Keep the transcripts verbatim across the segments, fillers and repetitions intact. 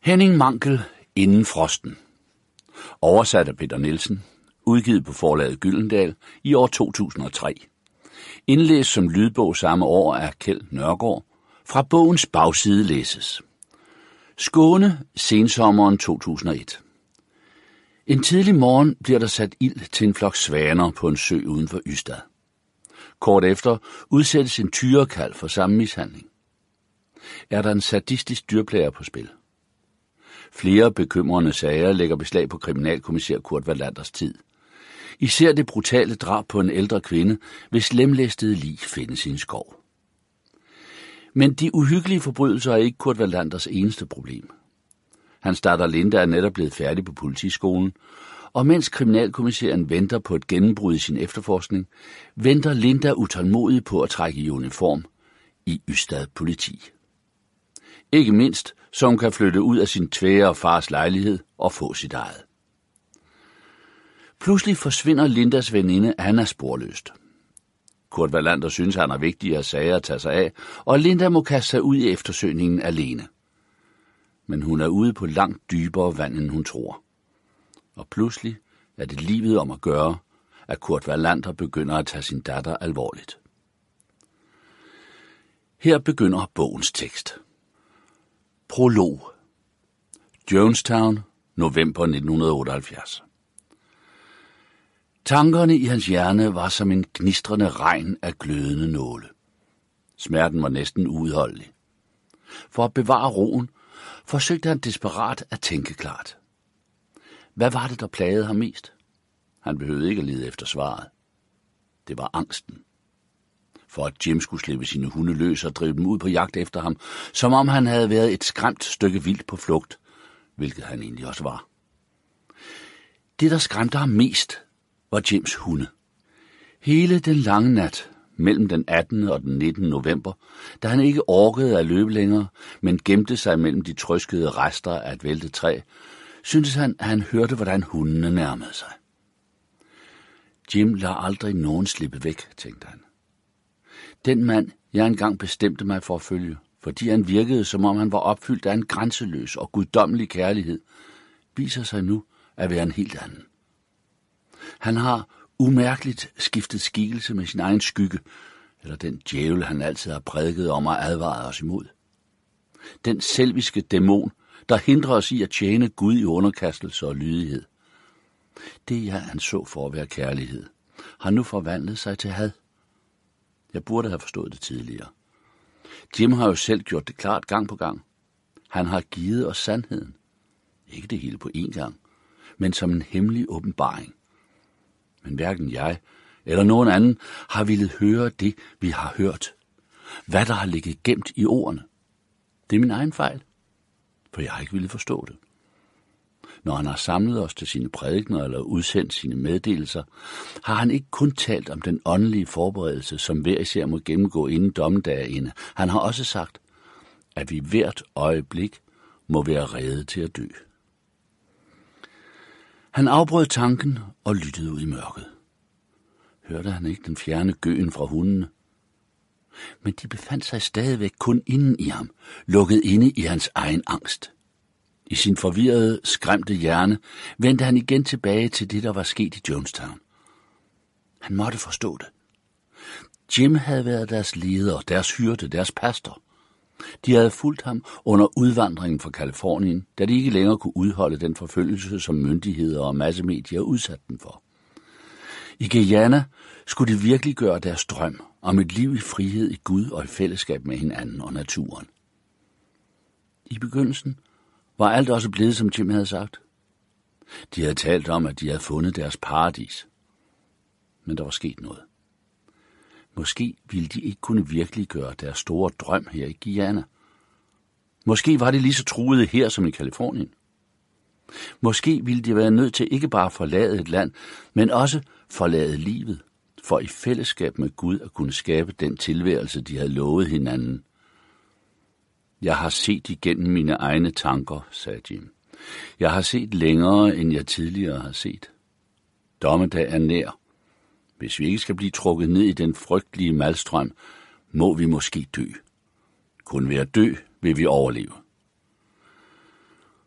Henning Mankell, Inden frosten. Oversat af Peter Nielsen. Udgivet på forlaget Gyldendal i år to tusind og tre. Indlæst som lydbog samme år af Kjeld Nørgaard. Fra bogens bagside læses. Skåne, sensommeren to tusind og et. En tidlig morgen bliver der sat ild til en flok svaner på en sø uden for Ystad. Kort efter udsættes en tyrekalv for samme mishandling. Er der en sadistisk dyrplager på spil? Flere bekymrende sager lægger beslag på kriminalkommissær Kurt Wallanders tid. Især det brutale drab på en ældre kvinde, hvis lemlæstede lig findes i en skov. Men de uhyggelige forbrydelser er ikke Kurt Wallanders eneste problem. Hans datter Linda er netop blevet færdig på politiskolen, og mens kriminalkommissæren venter på et gennembrud i sin efterforskning, venter Linda utålmodig på at trække i uniform i Ystad politi. Ikke mindst, så hun kan flytte ud af sin tvære fars lejlighed og få sit eget. Pludselig forsvinder Lindas veninde Anna sporløst. Kurt Wallander synes, han har vigtigere sager at tage sig af, og Linda må kaste sig ud i eftersøgningen alene. Men hun er ude på langt dybere vand, end hun tror. Og pludselig er det livet om at gøre, at Kurt Wallander begynder at tage sin datter alvorligt. Her begynder bogens tekst. Prolog. Jonestown, november nitten otteoghalvfjerds. Tankerne i hans hjerne var som en gnistrende regn af glødende nåle. Smerten var næsten uudholdelig. For at bevare roen, forsøgte han desperat at tænke klart. Hvad var det, der plagede ham mest? Han behøvede ikke at lede efter svaret. Det var angsten. For at Jim skulle slippe sine hunde løs og drive dem ud på jagt efter ham, som om han havde været et skræmt stykke vildt på flugt, hvilket han egentlig også var. Det, der skræmte ham mest, var Jims hunde. Hele den lange nat, mellem den attende og den nittende november, da han ikke orkede at løbe længere, men gemte sig mellem de trøskede rester af et væltet træ, syntes han, at han hørte, hvordan hundene nærmede sig. Jim lader aldrig nogen slippe væk, tænkte han. Den mand, jeg engang bestemte mig for at følge, fordi han virkede, som om han var opfyldt af en grænseløs og guddommelig kærlighed, viser sig nu at være en helt anden. Han har umærkeligt skiftet skikkelse med sin egen skygge, eller den djævel, han altid har prædiket om og advaret os imod. Den selviske dæmon, der hindrer os i at tjene Gud i underkastelse og lydighed. Det, jeg anså for at være kærlighed, har nu forvandlet sig til had. Jeg burde have forstået det tidligere. Jim har jo selv gjort det klart gang på gang. Han har givet os sandheden. Ikke det hele på én gang, men som en hemmelig åbenbaring. Men hverken jeg eller nogen anden har villet høre det, vi har hørt. Hvad der har ligget gemt i ordene. Det er min egen fejl, for jeg har ikke ville forstå det. Når han har samlet os til sine prædikener eller udsendt sine meddelelser, har han ikke kun talt om den åndelige forberedelse, som hver især må gennemgå inden dommedag er inde. Han har også sagt, at vi hvert øjeblik må være rede til at dø. Han afbrød tanken og lyttede ud i mørket. Hørte han ikke den fjerne gøen fra hundene? Men de befandt sig stadigvæk kun inden i ham, lukket inde i hans egen angst. I sin forvirrede, skræmte hjerne vendte han igen tilbage til det, der var sket i Jonestown. Han måtte forstå det. Jim havde været deres leder, deres hyrde, deres pastor. De havde fulgt ham under udvandringen fra Californien, da de ikke længere kunne udholde den forfølgelse, som myndigheder og massemedier udsatte dem for. I Guyana skulle de virkelig gøre deres drøm om et liv i frihed i Gud og i fællesskab med hinanden og naturen. I begyndelsen var alt også blevet, som Jim havde sagt. De havde talt om, at de havde fundet deres paradis. Men der var sket noget. Måske ville de ikke kunne virkeliggøre deres store drøm her i Guyana. Måske var det lige så truede her som i Californien. Måske ville de være nødt til ikke bare at forlade et land, men også forlade livet, for i fællesskab med Gud at kunne skabe den tilværelse, de havde lovet hinanden. Jeg har set igennem mine egne tanker, sagde Jim. Jeg har set længere, end jeg tidligere har set. Dommedag er nær. Hvis vi ikke skal blive trukket ned i den frygtelige malstrøm, må vi måske dø. Kun ved at dø vil vi overleve.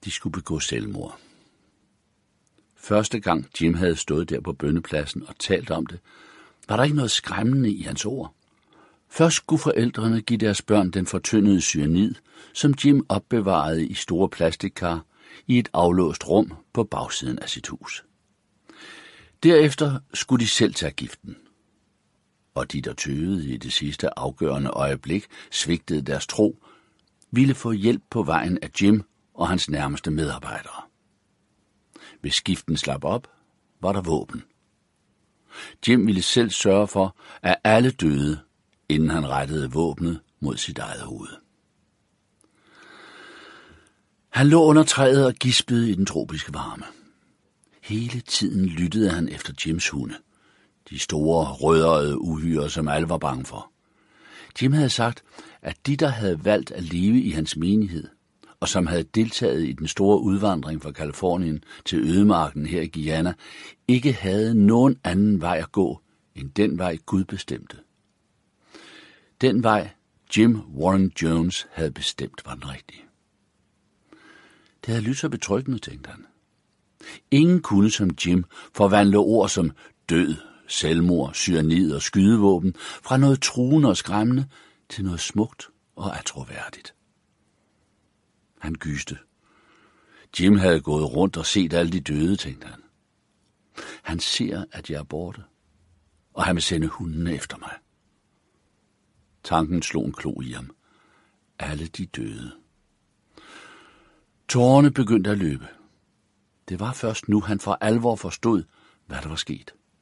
de skulle begå selvmord. Første gang Jim havde stået der på bønnepladsen og talt om det, var der ikke noget skræmmende i hans ord. Først skulle forældrene give deres børn den fortyndede cyanid, som Jim opbevarede i store plastikkar i et aflåst rum på bagsiden af sit hus. Derefter skulle de selv tage giften. Og de, der tøvede i det sidste afgørende øjeblik, svigtede deres tro, ville få hjælp på vejen af Jim og hans nærmeste medarbejdere. Hvis skiften slap op, var der våben. Jim ville selv sørge for, at alle døde, inden han rettede våbnet mod sit eget hoved. Han lå under træet og gispede i den tropiske varme. Hele tiden lyttede han efter Jims hunde, de store, rødøjede uhyrer, som alle var bange for. Jim havde sagt, at de, der havde valgt at leve i hans menighed, og som havde deltaget i den store udvandring fra Californien til ødemarken her i Guyana, ikke havde nogen anden vej at gå, end den vej Gud bestemte. Den vej, Jim Warren Jones havde bestemt, var den rigtige. Det havde lyttet så betryggende, tænkte han. Ingen kunne som Jim forvandle ord som død, selvmord, cyanid og skydevåben fra noget truende og skræmmende til noget smukt og atroværdigt. Han gyste. Jim havde gået rundt og set alle de døde, tænkte han. Han ser, at jeg er borte, og han vil sende hundene efter mig. Tanken slog en klo i ham. Alle de døde. Tårerne begyndte at løbe. Det var først nu, han for alvor forstod, hvad der var sket.